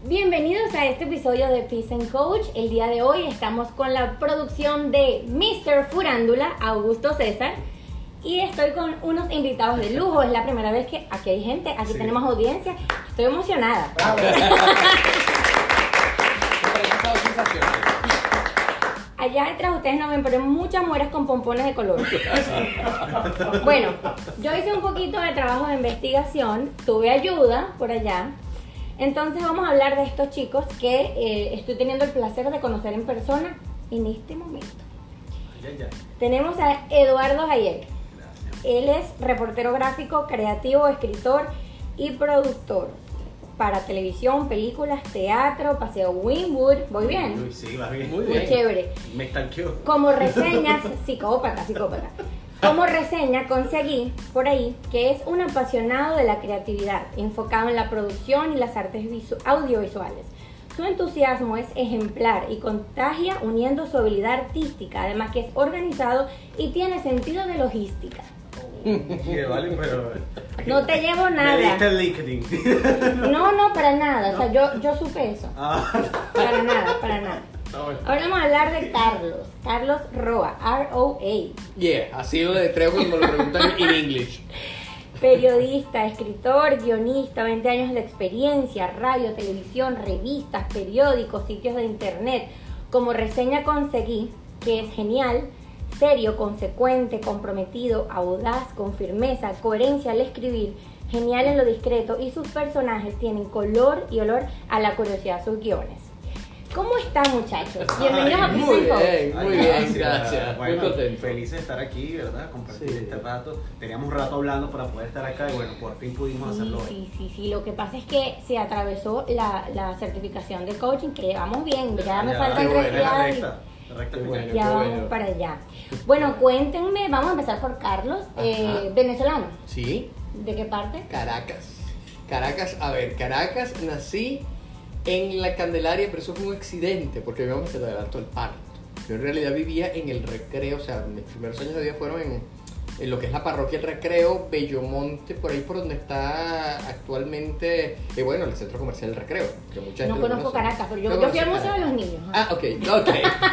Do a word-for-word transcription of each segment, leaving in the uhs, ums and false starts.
Bienvenidos a este episodio de Peace and Coach. El día de hoy estamos con la producción de míster Furándula, Augusto César, y estoy con unos invitados de lujo. Es la primera vez que aquí hay gente, aquí sí. Tenemos audiencia. Estoy emocionada. Allá detrás ustedes no ven, pero hay muchas mujeres con pompones de color. Bueno, yo hice un poquito de trabajo de investigación, tuve ayuda por allá. Entonces vamos a hablar de estos chicos que eh, estoy teniendo el placer de conocer en persona en este momento. Ya, ya. Tenemos a Eduardo Hayek. Él es reportero gráfico, creativo, escritor y productor para televisión, películas, teatro, Paseo Wynwood. ¿Voy bien? Uy, sí, va bien. Muy, Muy bien. Chévere. Me estalqueó. Como reseñas, psicópata, psicópata. Como reseña conseguí por ahí que es un apasionado de la creatividad, enfocado en la producción y las artes audiovisuales. Su entusiasmo es ejemplar y contagia uniendo su habilidad artística, además que es organizado y tiene sentido de logística. Sí, vale, pero... No te llevo nada. Me diste el LinkedIn. No, no, para nada. O sea, yo, yo supe eso. Ah. Para nada, para nada. Ahora vamos a hablar de Carlos. Carlos Roa, R O A. Yeah, así lo deletreo cuando me lo preguntan en inglés. Periodista, escritor, guionista, veinte años de experiencia, radio, televisión, revistas, periódicos, sitios de internet. Como reseña conseguí que es genial, serio, consecuente, comprometido, audaz, con firmeza, coherencia al escribir, genial en lo discreto y sus personajes tienen color y olor a la curiosidad de sus guiones. ¿Cómo están, muchachos? Bienvenidos a Peace and Coach. Muy bien, muy bien, gracias. Bueno, muy contento. Feliz de estar aquí, ¿verdad? Compartir Sí. este rato. Teníamos un rato hablando para poder estar acá y bueno, por fin pudimos Sí, hacerlo hoy. sí, sí, sí. Lo que pasa es que se atravesó la, la certificación de coaching, que vamos bien. Ya me Ya, faltan qué tres bueno, días la y recta, la recta Qué final. bueno. ya qué vamos bueno. para allá. Bueno, cuéntenme, vamos a empezar por Carlos, eh, venezolano. Sí, ¿De qué parte? Caracas. Caracas, a ver, Caracas nací en la Candelaria, pero eso fue un accidente porque mi mamá se le adelantó el parto. Yo en realidad vivía en el Recreo, o sea, mis primeros años de vida fueron en, en lo que es la parroquia El Recreo, Bellomonte, por ahí por donde está actualmente, eh, bueno, el centro comercial El Recreo. Que mucha gente No lo conozco conoce. Caracas, pero yo, No yo fui al conoce Museo de los Caracas. Niños. Ah, ok,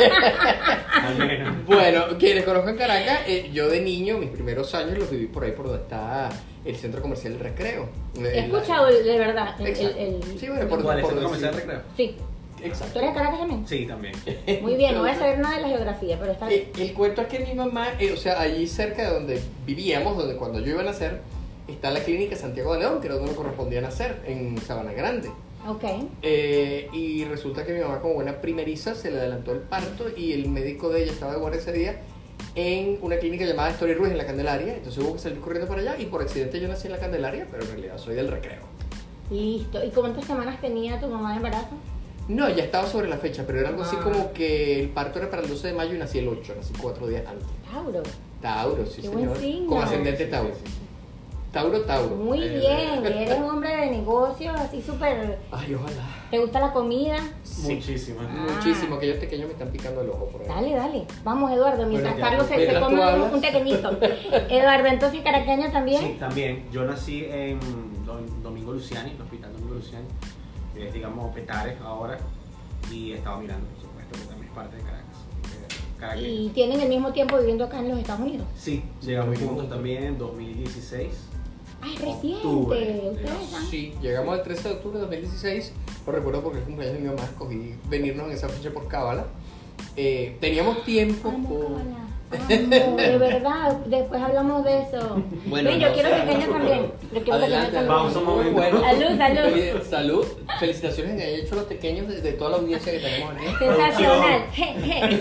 ok. Al menos. Bueno, quienes conozcan Caracas, eh, yo de niño, mis primeros años los viví por ahí por donde está el centro comercial El Recreo. He escuchado de verdad el, el, Exacto. el- Sí, bueno, por, ¿Cuál es por el decir- comercial de recreo? Sí. ¿Tú Exacto. eres de Caracas también? Sí, también. Muy bien, no voy a saber nada de la geografía, pero está bien. El, el cuento es que mi mamá, eh, o sea, allí cerca de donde vivíamos, donde cuando yo iba a nacer, está la clínica Santiago de León, que era donde me correspondía nacer, en Sabana Grande. Ok. Eh, y resulta que mi mamá, como buena primeriza, se le adelantó el parto y el médico de ella estaba de guardia ese día en una clínica llamada Story Ruiz en la Candelaria. Entonces hubo que salir corriendo para allá y por accidente yo nací en la Candelaria, pero en realidad soy del Recreo. Listo. ¿Y cuántas semanas tenía tu mamá de embarazo? No, ya estaba sobre la fecha, pero era algo así Ah. como que el parto era para el doce de mayo y nací el ocho, nací cuatro días antes. Tauro. Tauro, sí Qué señor. buen signo. Con ascendente Tauro. Tauro, Tauro. Muy Eh, bien, eres un hombre de negocios, así súper... Ay, ojalá. ¿Te gusta la comida? Sí. Muchísimo. Ah. Muchísimo, aquellos pequeños me están picando el ojo por ahí. Dale, dale. Vamos, Eduardo, mientras Bueno, ya, Carlos se, se mientras come tú un, hablas. un pequeñito. Eduardo, entonces, caraqueño también. Sí, también. Yo nací en Dom- Domingo Luciani, el hospital Domingo Luciani, que es, digamos, Petare ahora, y estaba mirando, por supuesto, que también es parte de Caracas. eh, Caraqueño. Y tienen el mismo tiempo viviendo acá en los Estados Unidos. Sí, llegamos Muy juntos bien. también en dos mil dieciséis. Ah, es reciente. Octubre. Ustedes han- Sí, llegamos el trece de octubre de dos mil dieciséis. Lo recuerdo porque el cumpleaños de mi mamá, escogí venirnos en esa fecha por cábala. Eh, teníamos tiempo Amo, por... cábala. Amo, de verdad, después hablamos de eso. Bueno, Ven, yo no quiero sé, pequeño mucho, también. pero- Yo quiero Adelante, pequeño pausa también. un momento. Bueno. Salud, salud. Oye, salud. Felicitaciones que hayan hecho los pequeños de, de toda la audiencia que tenemos aquí. Sensacional. Je, je.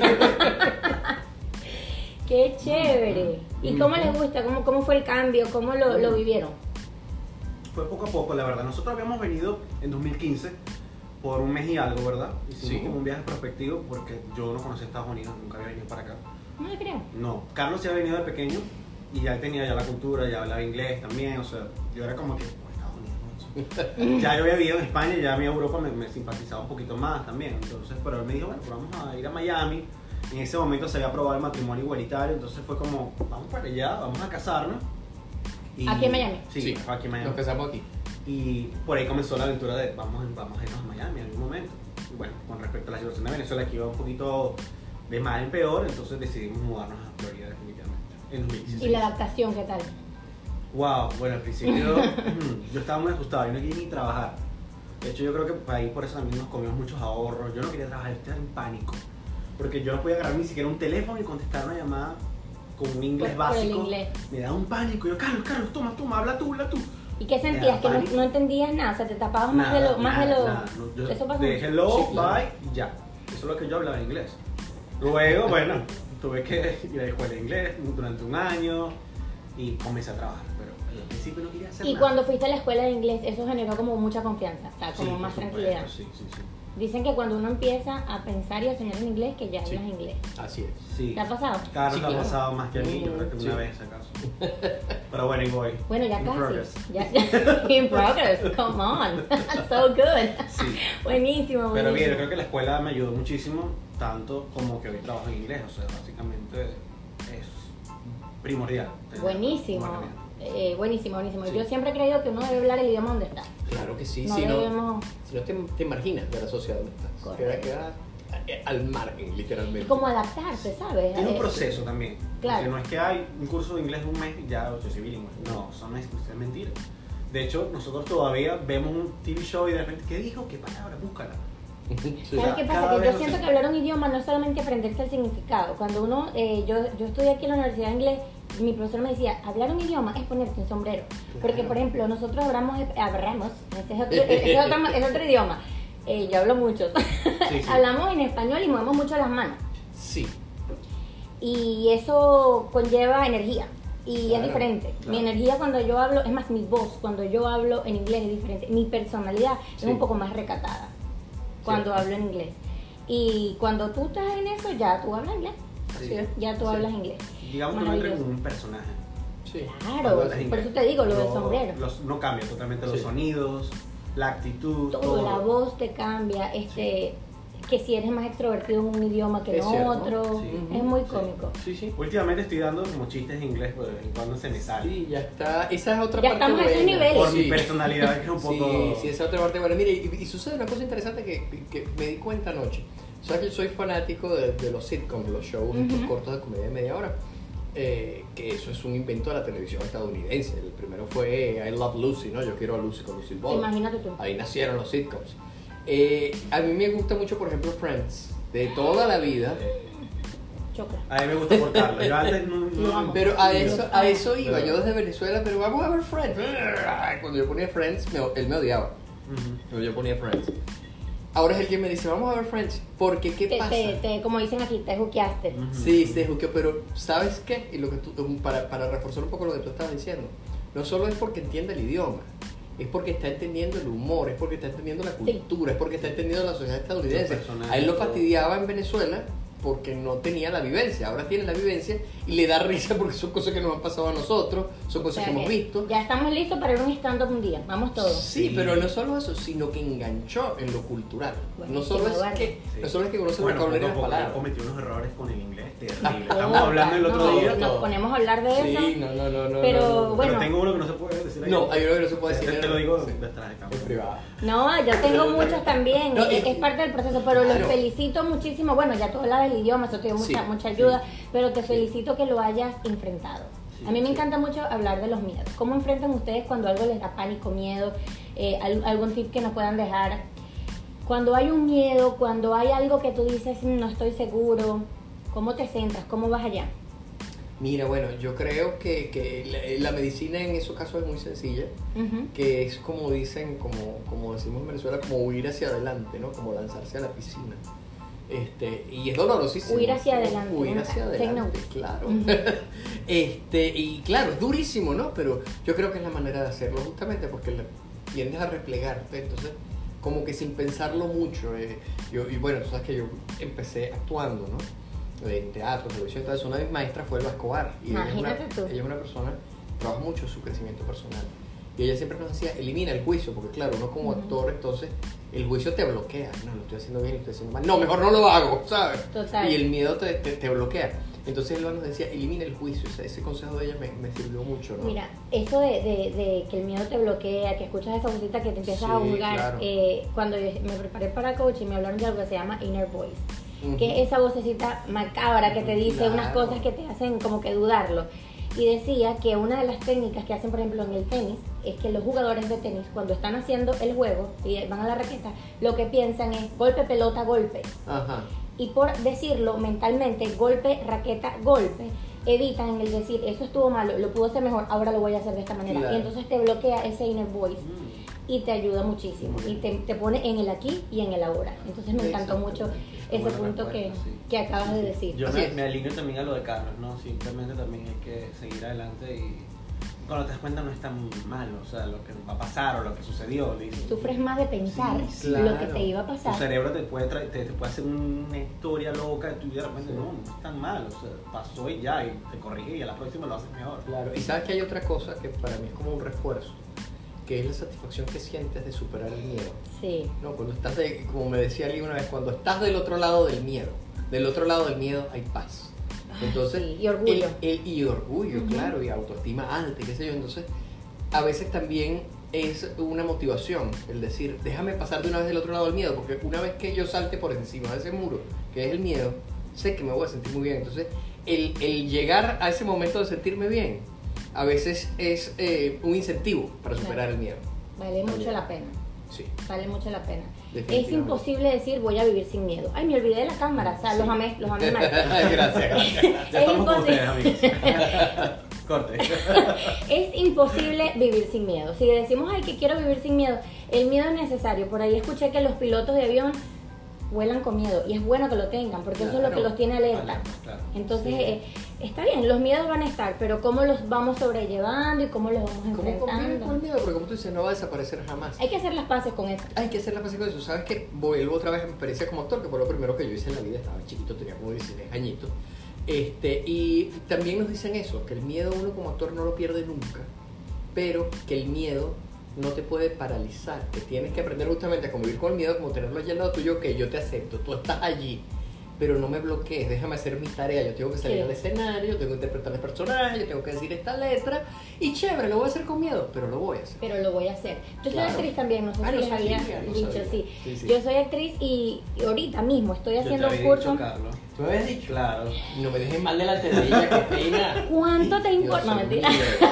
Qué chévere. ¿Y cómo les gusta? ¿Cómo, cómo fue el cambio? ¿Cómo lo, lo vivieron? Fue poco a poco, la verdad. Nosotros habíamos venido en dos mil quince por un mes y algo, ¿verdad? Hicimos Sí. como un viaje prospectivo porque yo no conocía Estados Unidos, nunca había venido para acá. No le creo. No, Carlos sí había venido de pequeño y ya tenía ya la cultura, ya hablaba inglés también, o sea, yo era como que, "Oh, Estados Unidos, ¿no?". Ya yo había vivido en España y ya mi Europa me, me simpatizaba un poquito más también, entonces, pero él me dijo, bueno, pues vamos a ir a Miami. En ese momento se había aprobado el matrimonio igualitario, entonces fue como, vamos para allá, vamos a casarnos. Y- ¿Aquí en Miami? Sí, Sí. aquí en Miami. Nos casamos aquí. Y por ahí comenzó la aventura de vamos, vamos a irnos a Miami en algún momento. Y bueno, con respecto a la situación de Venezuela, que iba un poquito de mal en peor, entonces decidimos mudarnos a Florida definitivamente. En dos mil dieciséis. ¿Y la adaptación qué tal? Wow, bueno, al principio yo estaba muy asustado, yo no quería ni trabajar. De hecho, yo creo que ahí por eso también nos comimos muchos ahorros. Yo no quería trabajar, yo estaba en pánico. Porque yo no podía agarrar ni siquiera un teléfono y contestar una llamada con un inglés Por- por el básico. inglés. Me daba un pánico. Yo, Carlos, Carlos, toma, toma, habla tú, habla tú. ¿Y qué sentías? Que no, pánico. no entendías nada, o sea, te tapabas más de Nada, lo... Más de nada, lo... nada. No, yo Eso pasa de mucho. hello, Sí, claro. bye, y ya. Eso es lo que yo hablaba en inglés. Luego, bueno, tuve que ir a la escuela de inglés durante un año y comencé a trabajar. Pero al principio no quería hacer Y nada. cuando fuiste a la escuela de inglés, eso generó como mucha confianza, o sea, como Sí, más por supuesto, tranquilidad. Sí, sí, sí. Dicen que cuando uno empieza a pensar y a soñar en inglés, que ya Sí. hablas inglés. Así es. Sí. ¿Te ha pasado? Carlos Sí, lo ha claro. pasado más que a mí, yo Mm, creo que sí. una vez acaso. Pero bueno, y voy. Bueno, ya In casi. progress. Ya, in progress, come on. So good. Sí. Buenísimo, buenísimo. Pero bien, yo creo que la escuela me ayudó muchísimo, tanto como que hoy trabajo en inglés, o sea, básicamente es primordial. tener Buenísimo. una herramienta. Eh, buenísimo, buenísimo. Sí. Yo siempre he creído que uno debe hablar el idioma donde está. Claro que sí, No si, no, debemos... si no te, te marginas de la sociedad donde estás. Correcto. Queda, queda al margen, literalmente. Y como adaptarse, ¿sabes? Tiene un Eh, proceso también. Claro. Porque no es que hay un curso de inglés de un mes y ya yo soy bilingüe. No, eso no es, eso es mentira. De hecho, nosotros todavía vemos un T V show y de repente, ¿qué dijo? ¿Qué palabra? Búscala. Sí. ¿Sabes qué pasa? Cada Que vez yo no siento sé. que hablar un idioma no es solamente aprenderse el significado. Cuando uno, eh, yo, yo estudié aquí en la Universidad de Inglés, mi profesor me decía, hablar un idioma es ponerte un sombrero. Porque, Claro. por ejemplo, nosotros hablamos, hablamos, ese es otro, ese es otro, es otro idioma. Eh, yo hablo mucho. Sí, sí. Hablamos en español y movemos mucho las manos. Sí. Y eso conlleva energía. Y Claro, es diferente. claro. Mi energía cuando yo hablo, es más, mi voz cuando yo hablo en inglés es diferente. Mi personalidad Sí. es un poco más recatada cuando Cierto. hablo en inglés. Y cuando tú estás en eso, ya tú hablas inglés. Así Sí. es. Ya tú Sí. hablas inglés. Digamos que uno entra Maravilloso. como un personaje. Sí. Claro, Cuando hablas por inglés. eso te digo, lo del No- sombrero. los- no cambia totalmente los Sí. sonidos, la actitud, Todo, todo. la voz te cambia, este, que si eres más extrovertido en un idioma que Es en cierto. otro, Sí. es muy Sí. cómico. Sí, sí. Últimamente estoy dando como chistes en inglés, pero de vez en cuando se me sale. Sí, ya está. Esa es otra Ya parte estamos a esos buena. niveles. Por Sí. mi personalidad, que es un poco. Sí, sí, esa es otra parte buena. Mire, y, y sucede una cosa interesante que, que me di cuenta anoche. O sea, que yo soy fanático de, de los sitcoms, los shows estos Ujú. cortos de comedia de media hora. Eh, que eso es un invento de la televisión estadounidense. El primero fue I Love Lucy, ¿no? Yo quiero a Lucy con Lucille Ball. Imagínate tú. Ahí nacieron los sitcoms. Eh, a mí me gusta mucho, por ejemplo, Friends. De toda la vida. Choca. A mí me gusta cortarlo. Yo antes no. Lo no amo. Pero a eso, a eso iba. Pero- Yo desde Venezuela, pero vamos a ver Friends. Cuando yo ponía Friends, me- él me odiaba. Ujú. Cuando yo ponía Friends. Ahora es el que me dice, vamos a ver Friends. Porque, ¿qué Te, pasa? te, te- como dicen aquí, te juqueaste. Ujú. Sí, se juqueó, pero ¿sabes qué? Y lo que tú, para, para reforzar un poco lo que tú estabas diciendo, no solo es porque entiende el idioma, es porque está entendiendo el humor, es porque está entendiendo la cultura, es porque está entendiendo la sociedad estadounidense. Los personajes, A él lo todo. fastidiaba en Venezuela porque no tenía la vivencia, ahora tiene la vivencia y le da risa porque son cosas que nos han pasado a nosotros, son O cosas sea que hemos que visto. Ya estamos listos para ir a un stand-up un día. Vamos todos. Sí, Sí. pero no solo eso, sino que enganchó en lo cultural. Buenísimo, no solo es Eduardo. que, Sí. no solo es que conoce el Bueno, vocabulario de poco las a poco palabras. yo cometí unos errores con el inglés terrible. Opa, Estamos hablando el otro no, día. Nos ponemos a hablar de eso. Sí, no, no, no, no. Pero, no, no. bueno. Pero tengo uno que no se puede decir ahí. No, hay uno que no se puede Te- decir. Te lo digo Sí. detrás de cámara. En privado. No, yo tengo muchos también. No, es, y- es parte del proceso, pero Claro. los felicito muchísimo. Bueno, ya tú hablas del idioma, eso te dio mucha, Sí, mucha ayuda, sí. pero te felicito que lo hayas enfrentado. Sí, A mí me sí. encanta mucho hablar de los miedos. ¿Cómo enfrentan ustedes cuando algo les da pánico, miedo? Eh, al- ¿Algún tip que nos puedan dejar? Cuando hay un miedo, cuando hay algo que tú dices, "Mm, no estoy seguro", ¿cómo te centras? ¿Cómo vas allá? Mira, bueno, yo creo que, que la, la medicina en esos casos es muy sencilla, Ujú. que es como dicen, como, como decimos en Venezuela, como huir hacia adelante, ¿no? Como lanzarse a la piscina. Este, y es dolorosísimo. Huir hacia adelante, Huir ¿no? hacia Take adelante, notes. claro. Ujú. este, y claro, es durísimo, ¿no? Pero yo creo que es la manera de hacerlo justamente porque le- tiendes a replegarte, entonces como que sin pensarlo mucho. eh, yo, y bueno, tú sabes que yo empecé actuando, ¿no? En teatro, televisión, entonces una de mis maestras fue Elba Escobar. Y ella es, una, Imagínate tú. ella es una persona que trabaja mucho su crecimiento personal. Y ella siempre nos decía, elimina el juicio, porque claro, uno como Ujú. actor, entonces el juicio te bloquea. No, lo estoy haciendo bien, lo estoy haciendo mal. No, mejor no lo hago, ¿sabes? Total. Y el miedo te, te, te bloquea. Entonces Elba nos decía, elimina el juicio. O sea, ese consejo de ella me, me sirvió mucho, ¿no? Mira, eso de, de, de que el miedo te bloquea, que escuchas esa vocita que te empiezas Sí, a juzgar, claro. eh, cuando yo me preparé para coaching me hablaron de algo que se llama inner voice, Ujú. que es esa vocecita macabra que te dice Claro. unas cosas que te hacen como que dudarlo. Y decía que una de las técnicas que hacen, por ejemplo, en el tenis, es que los jugadores de tenis, cuando están haciendo el juego y van a la raqueta, lo que piensan es golpe, pelota, golpe. Ajá. Y por decirlo mentalmente, golpe, raqueta, golpe, evitan en el decir, eso estuvo malo, lo pudo hacer mejor, ahora lo voy a hacer de esta manera. Claro. Y entonces te bloquea ese inner voice Mm. y te ayuda muchísimo. Y te, te pone en el aquí y en el ahora. Entonces me encantó mucho ese Buena punto que, respuesta, sí. que acabas de decir. Yo Así me, es. me alineo también a lo de Carlos, ¿no? Simplemente también hay que seguir adelante y cuando te das cuenta no es tan malo, o sea, lo que va a pasar o lo que sucedió. dices, Sufres más de pensar Sí, lo claro. que te iba a Tu pasar. cerebro te puede, traer- te, te puede hacer una historia loca y tú de repente Sí. no, no es tan mal, o sea, pasó y ya, y te corrige y a la próxima lo haces mejor. Claro. Y sabes que hay otra cosa que para mí es como un refuerzo, que es la satisfacción que sientes de superar el miedo. Sí. No, cuando estás de, como me decía alguien una vez, cuando estás del otro lado del miedo, del otro lado del miedo hay paz. Ay, Entonces, sí, y orgullo. el- el- y orgullo, Ujú. claro, y autoestima alta, y qué sé yo. Entonces, a veces también es una motivación el decir, déjame pasar de una vez del otro lado del miedo, porque una vez que yo salte por encima de ese muro, que es el miedo, sé que me voy a sentir muy bien. Entonces, el, el llegar a ese momento de sentirme bien, a veces es eh, un incentivo para superar el miedo. Vale mucho la pena. Sí. Vale mucho la pena. Es Definitivamente. imposible decir voy a vivir sin miedo. Ay, me olvidé de la cámara. O sea, los amé, los amé mal. Gracias, gracias. Ya Es estamos con imposible. ustedes, amigos. Corte. Es imposible vivir sin miedo. Si decimos, ay, que quiero vivir sin miedo, el miedo es necesario. Por ahí escuché que los pilotos de avión vuelan con miedo y es bueno que lo tengan porque eso es lo que Claro. los tiene alerta. Alerta, claro. Entonces, Sí. eh, está bien, los miedos van a estar, pero cómo los vamos sobrellevando y cómo los vamos ¿Cómo convives con el enfrentando. miedo? Porque como tú dices, no va a desaparecer jamás. Hay que hacer las paces con eso. Hay que hacer la paz con eso. ¿Sabes qué? Vuelvo otra vez a mi experiencia como actor, que fue lo primero que yo hice en la vida. Estaba chiquito, tenía como dieciséis añitos. Este, y también nos dicen eso, que el miedo uno como actor no lo pierde nunca, pero que el miedo no te puede paralizar, que tienes que aprender justamente a convivir con el miedo, como tenerlo allí al lado tuyo, que yo te acepto, tú estás allí, pero no me bloquees, déjame hacer mi tarea, yo tengo que salir Sí. al escenario, yo tengo que interpretar el personaje, yo tengo que decir esta letra, y chévere, lo voy a hacer con miedo, pero lo voy a hacer. Pero lo voy a hacer. Yo soy Claro. actriz también, no sé Ah, si no les había sabía, no dicho, sabía. sí. Sí, sí. Yo soy actriz y y ahorita mismo estoy Yo haciendo te un había curso. dicho, Carlos. ¿Tú me habías dicho? Claro. No me dejes mal delante de ella, qué pena. ¿Cuánto te importa? No, Dios mentira.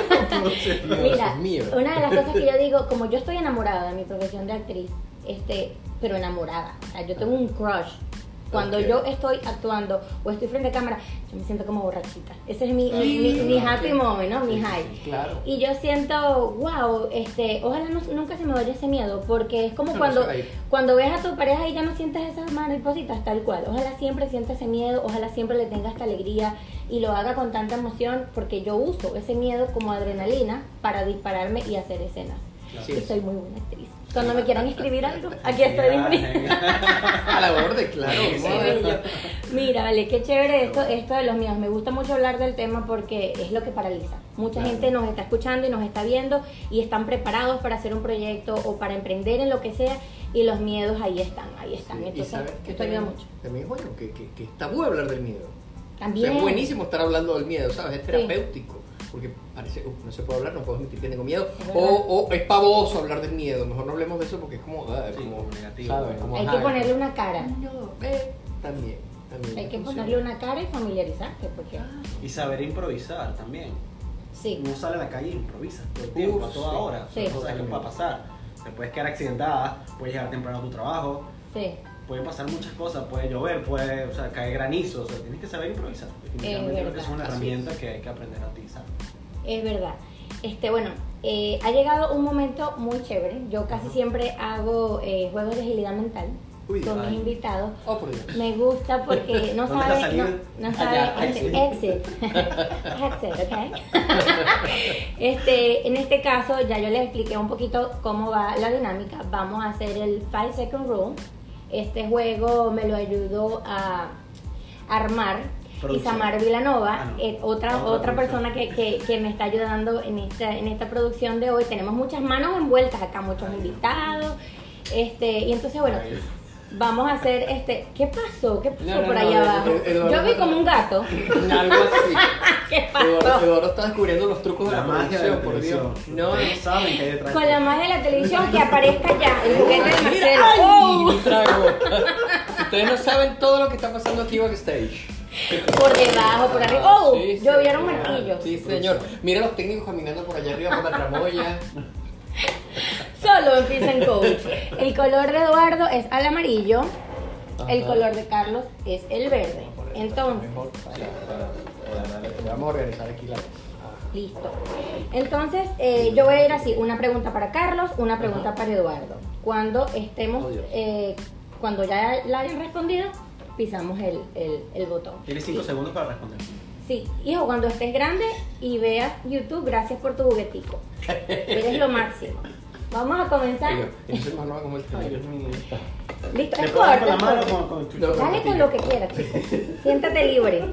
mío. Mira, Dios mío. una de las cosas que yo digo, como yo estoy enamorada de mi profesión de actriz, este, pero enamorada, o sea, yo tengo un crush. Cuando Ok. yo estoy actuando o estoy frente a cámara, yo me siento como borrachita. Ese es mi, mi, Sí, mi- mi ok. happy moment, ¿no? Mi Sí, sí, high. sí, claro. Y yo siento, wow, este, ojalá no- nunca se me vaya ese miedo, porque es como No, no cuando, se va a ir. cuando ves a tu pareja y ya no sientes esas maripositas, tal cual. Ojalá siempre sienta ese miedo, ojalá siempre le tenga esta alegría y lo haga con tanta emoción, porque yo uso ese miedo como adrenalina para dispararme y hacer escenas. Así Y es. soy muy buena actriz. Cuando me quieran escribir algo, aquí estoy disponible. A la orden, claro. Sí, vamos a ver. bello. Mira, vale, qué chévere esto, esto de los miedos. Me gusta mucho hablar del tema porque es lo que paraliza. Mucha Claro. gente nos está escuchando y nos está viendo y están preparados para hacer un proyecto o para emprender en lo que sea y los miedos ahí están, ahí están. Sí, y Entonces, sabes que esto ayuda también, mucho. también es bueno que, que, que está bueno hablar del miedo. También. O sea, es buenísimo estar hablando del miedo, ¿sabes? Es terapéutico. Porque parece, "Uf, no se puede hablar, no puedo admitir que tengo miedo. Es O, verdad. o es pavoso hablar del miedo. Mejor no hablemos de eso porque es como, ah, Sí, como, como negativo, ¿sabes? ¿no? Como, Hay ajá, que ponerle una cara. No, eh, también, también. Hay que funciona. ponerle una cara y familiarizarte porque Y saber improvisar también. sí. Uno sale a la calle y improvisa todo el tiempo, Uf, a toda sí. hora. Sí. No sabes qué puede pasar. Te puedes quedar accidentada, puedes llegar temprano a tu trabajo, Sí. pueden pasar muchas cosas, puede llover, puede o sea, caer granizo, o sea, tienes que saber improvisar. Definitivamente creo que es verdad. una Así herramienta que hay que aprender a utilizar. Es verdad. Este, bueno, eh, ha llegado un momento muy chévere. Yo casi siempre hago eh, juegos de agilidad mental Uy, con ay. mis invitados. Oh, por Dios. Me gusta porque no ¿Dónde sabe, está saliendo? no, no sabe, Allá, exit, exit. exit, exit, ok. Este, en este caso ya yo les expliqué un poquito cómo va la dinámica. Vamos a hacer el five second rule. Este juego me lo ayudó a armar Producción. Isamar Villanova, Ah, no. eh, otra, Otra otra producción. persona que, que, que me está ayudando en esta, en esta producción de hoy. Tenemos muchas manos envueltas acá, muchos Ay, invitados. Este, y entonces, bueno, Ay, vamos a hacer este. ¿Qué pasó? ¿Qué pasó No, no, por no, allá Ed- abajo? Ed- Eduardo- Yo vi como un gato. Algo así. ¿Qué pasó? Eduardo, Eduardo está descubriendo los trucos de La la, magia de producción, la por Dios. televisión. No, Ustedes saben que hay detrás. Con la magia de la televisión que aparezca ya el juguete de Marcelo. ¡Ay, ¡Oh! mi trago! Ustedes no saben todo lo que está pasando aquí backstage. Por debajo, por arriba. ¡Oh! Sí, Llovieron señor. martillos. Sí, señor. Mira los técnicos caminando por allá arriba por la tramoya. Solo empieza en coach. El color de Eduardo es al amarillo. El Ajá. color de Carlos es el verde. Entonces, Mejor para- para- para- Vamos a organizar aquí la. listo. Entonces, eh, yo voy a ir así: una pregunta para Carlos, una pregunta Ajá. para Eduardo. Cuando estemos, Oh, Dios. eh, cuando ya la hayan respondido, pisamos el, el, el botón. Tienes cinco segundos para responder. Sí, hijo, cuando estés grande y veas YouTube, gracias por tu juguetico. Eres lo máximo. Vamos a comenzar. Oiga, entonces más no como el Ay, Dios mío. Listo, ¿Le es puedo dar con corto, la es mano o corto. con, con tu No, con- Dale con lo que quieras, chico. Siéntate libre.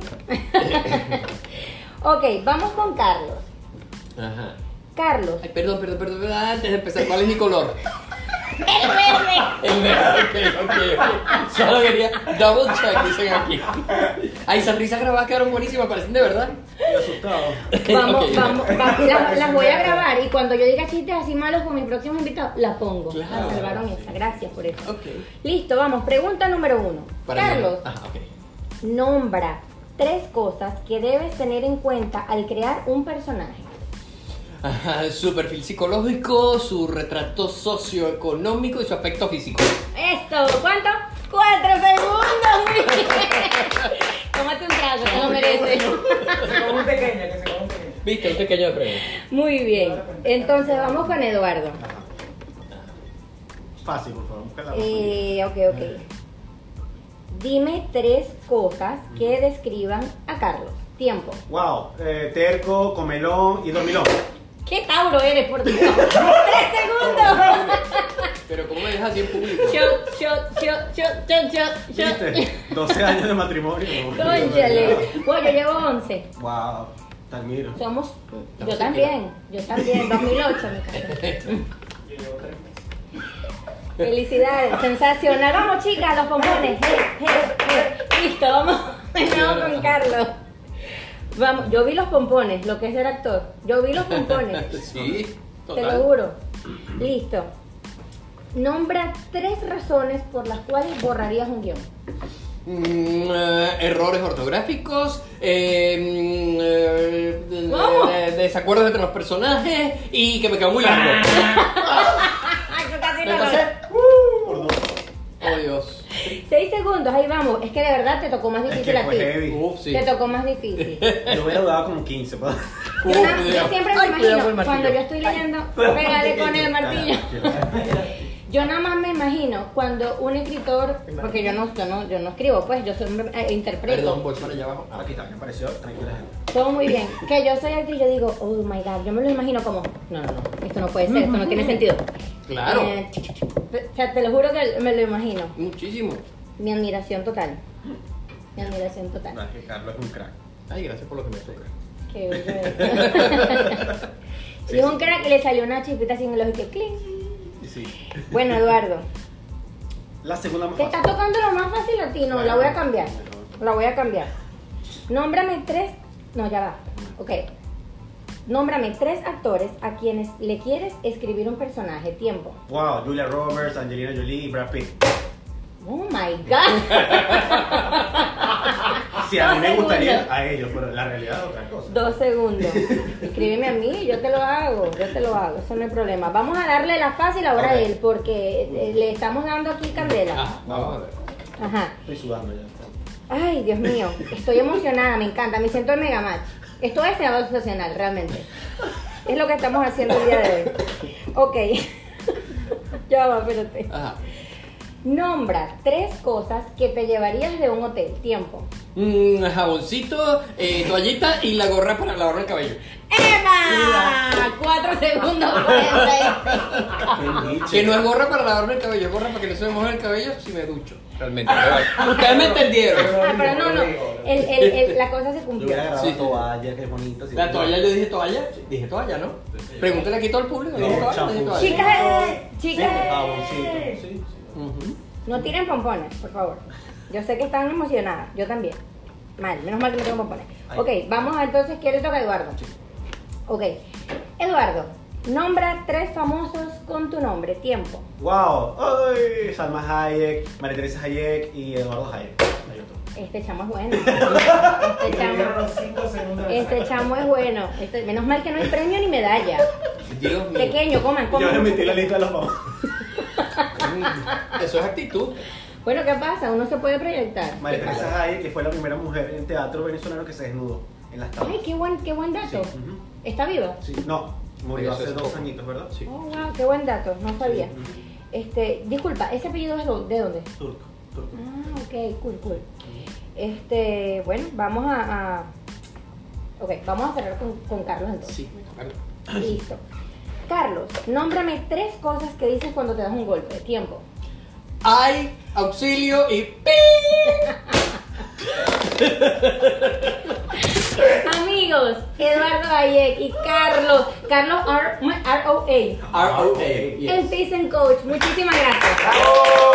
Ok, vamos con Carlos. Ajá. Carlos. Ay, perdón, perdón, perdón, perdón, antes de empezar, ¿cuál es mi color? ¡El verde! El verde, ok, ok, ok. Solo quería double check, dicen aquí. Ay, esas risas grabadas quedaron buenísimas, parecen de verdad. Estoy asustado. Vamos, Ok. vamos, va- las, las voy a grabar y cuando yo diga chistes así malos con mis próximos invitados, las pongo. Claro. Me salvaron esa, gracias por eso. Ok. Listo, vamos, pregunta número uno. Para Carlos, Ajá, ok. nombra tres cosas que debes tener en cuenta al crear un personaje. Ajá, su perfil psicológico, su retrato socioeconómico y su aspecto físico. Esto, ¿cuánto? ¡Cuatro segundos! Muy bien. Tómate un trago, te lo mereces. Como un pequeño, que se come un pequeño. Viste, un pequeño premio. Muy bien. Entonces vamos con Eduardo. Ajá. Fácil, por favor. Búscala. Eh, ok, ok. Dime tres cosas que describan a Carlos. Tiempo. Wow. Eh, terco, comelón y dormilón. ¿Qué Tauro eres, por Dios? ¡Tres segundos! Pero ¿cómo me dejas así en público? Shot, shot, shot, shot, shot, shot, shot. ¿Viste? doce años de matrimonio. Cónchale. Bueno, yo llevo once. Wow. Te admiro. Somos. No Yo sé también. Yo también. dos mil ocho, mi casa. Felicidades. Sensacional. Vamos, chicas, los pompones. Hey, hey, hey. Listo, vamos. Vamos con Carlos. Vamos, yo vi los pompones, lo que es ser actor. Yo vi los pompones. Sí, Te total. lo juro. Listo. Nombra tres razones por las cuales borrarías un guión. Mm, eh, errores ortográficos, eh, mm, eh, de- ¿Cómo? de- desacuerdos entre los personajes y que me quedó muy largo. Ay, yo casi ¿Me no lo- pasé? Por dos. Oh Dios. Seis segundos, ahí vamos. Es que de verdad te tocó más Es difícil que a fue ti. heavy. Uf, sí. Te tocó más difícil. Yo hubiera dudado como quince. ¿pues? Yo, Uf, na- yo cuidado. siempre me Ay, cuidado imagino, con el martillo. cuando yo estoy leyendo, pégale con el martillo. Yo nada más me imagino cuando un escritor, porque yo no, yo no, yo no escribo, pues yo soy, eh, interpreto. Perdón, voy para allá abajo. Ah, Aquí está, me pareció. Tranquila, gente. Todo muy bien. Que yo soy actriz, yo digo, oh my god, yo me lo imagino como, no, no, no, esto no puede ser, esto no tiene sentido. Claro. Eh, ch, ch, ch. O sea, te lo juro que me lo imagino. Muchísimo. Mi admiración total. Mi admiración total. Verdad que Carlos es un crack. Ay, gracias por lo que me toca. Qué belleza. Si es un crack que le salió una chispita así en el ojo y que cling. Y sí. Bueno, Eduardo, La segunda más te fácil. está tocando lo más fácil a ti, no, la voy a cambiar. La voy a cambiar. Nómbrame tres. No, ya va. Ok. Nómbrame tres actores a quienes le quieres escribir un personaje. Tiempo. Wow, Julia Roberts, Angelina Jolie y Brad Pitt. Oh my god. Sí, a mí Dos me gustaría segundos. a ellos, pero la realidad es otra cosa. Dos segundos. Escríbeme a mí, yo te lo hago, yo te lo hago, eso no hay problema. Vamos a darle la fácil ahora a Ok. él, porque eh, le estamos dando aquí candela. Ah, vamos a ver. Ajá. Estoy sudando ya. Ay, Dios mío, estoy emocionada, me encanta, me siento en Mega Match. Esto es senador sensacional, realmente. Es lo que estamos haciendo el día de hoy. Ok. Ya va, espérate. Ajá. Nombra tres cosas que te llevarías de un hotel. Tiempo. Mm, jaboncito, eh, toallita y la gorra para lavarme el cabello. ¡Emma! Cuatro segundos cuarenta y cinco. Que no es gorra para lavarme el cabello, es gorra para que no se me moje el cabello si me ducho. Realmente. Ustedes me entendieron. Ah, pero no, no. El, el, el- la cosa se Yo cumplió. hubiera grabado Sí. toalla, que es bonito. así. La toalla, yo dije toalla. Dije toalla, ¿no? Pregúntale aquí a todo el público. No, Dije toalla, champú. dije toalla. Chicas, eh, Sí, chicas. jaboncito, sí, sí. Ujú. No tiren pompones, por favor. Yo sé que están emocionadas, yo también. Mal, menos mal que no tengo pompones. Ay. Ok, vamos a entonces, ¿qué le toca a Eduardo? Ok, Eduardo, nombra tres famosos con tu nombre, tiempo. Wow, ¡ay! Salma Hayek, María Teresa Hayek y Eduardo Hayek. Hay otro. Este chamo es bueno. Este Me dieron chamo, los cinco segundos de este sacar. chamo es bueno. Este- menos mal que no hay premio ni medalla. Dios mío. Pequeño, coman, Yo coman. me metí la lista de los famosos. Mm, Eso es actitud. Bueno, ¿qué pasa? Uno se puede proyectar. María Teresa Hayek, que fue la primera mujer en teatro venezolano que se desnudó en las tablas. Ay, qué buen, qué buen dato. Sí, ujú. ¿Está viva? Sí, no, murió Eso hace es dos poco. añitos, ¿verdad? Sí. Oh, wow, qué buen dato, no sabía. Sí, ujú. Este, disculpa, ¿ese apellido es do- de dónde? Turco, turco. Ah, ok, cool, cool. Este, bueno, vamos a, a- ok, vamos a cerrar con, con Carlos entonces. Sí, me toca. Listo. Carlos, nómbrame tres cosas que dices cuando te das un golpe. Tiempo. Ay, auxilio y pi. Amigos, Eduardo Hayek y Carlos, Carlos R, R O A, R O A. el Peace and Coach. Muchísimas gracias. ¡Bravo!